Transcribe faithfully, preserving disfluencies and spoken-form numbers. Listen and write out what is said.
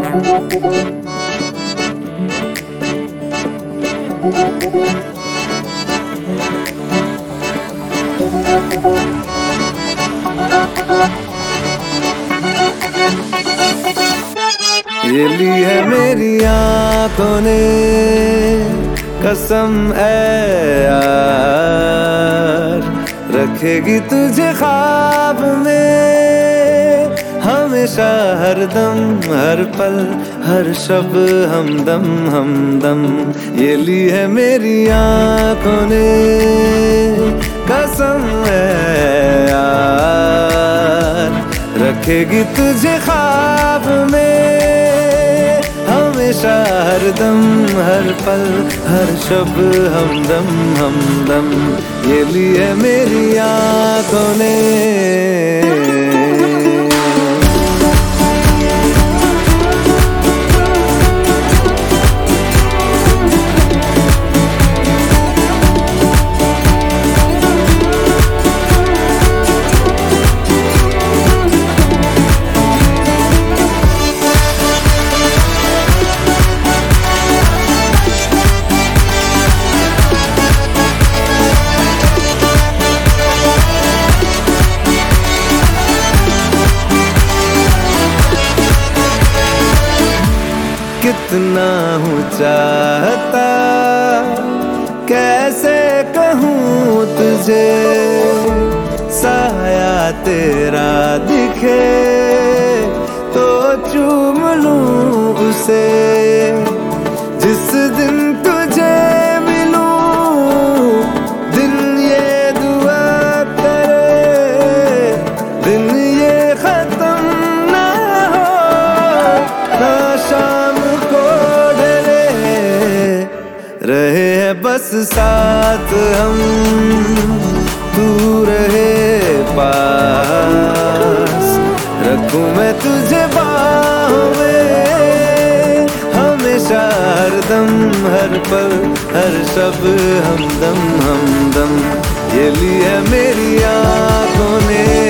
ये ली है मेरी आंखों ने कसम ऐ यार, रखेगी तुझे ख्वाब में हमेशा, हर दम हर पल हर शब हमदम हमदम। ये ली है मेरी आंखों ने कसम ऐ यार, रखेगी तुझे ख्वाब में हमेशा, हर दम हर पल हर शब हमदम हमदम। ये ली है मेरी आंखों ने। कितना हूँ चाहता कैसे कहूँ तुझे, साया तेरा दिखे तो चूम लूँ उसे। जिस दिन तुझे मिलूं दिन ये दुआ करे, दिन ये खत्म ना हो ना शाम रहे है बस साथ हम, तू रहे पास, रखूं मैं तुझे बाहों में हमेशा, हर दम हर पल हर शब हमदम हमदम। ये ली है मेरी आंखों ने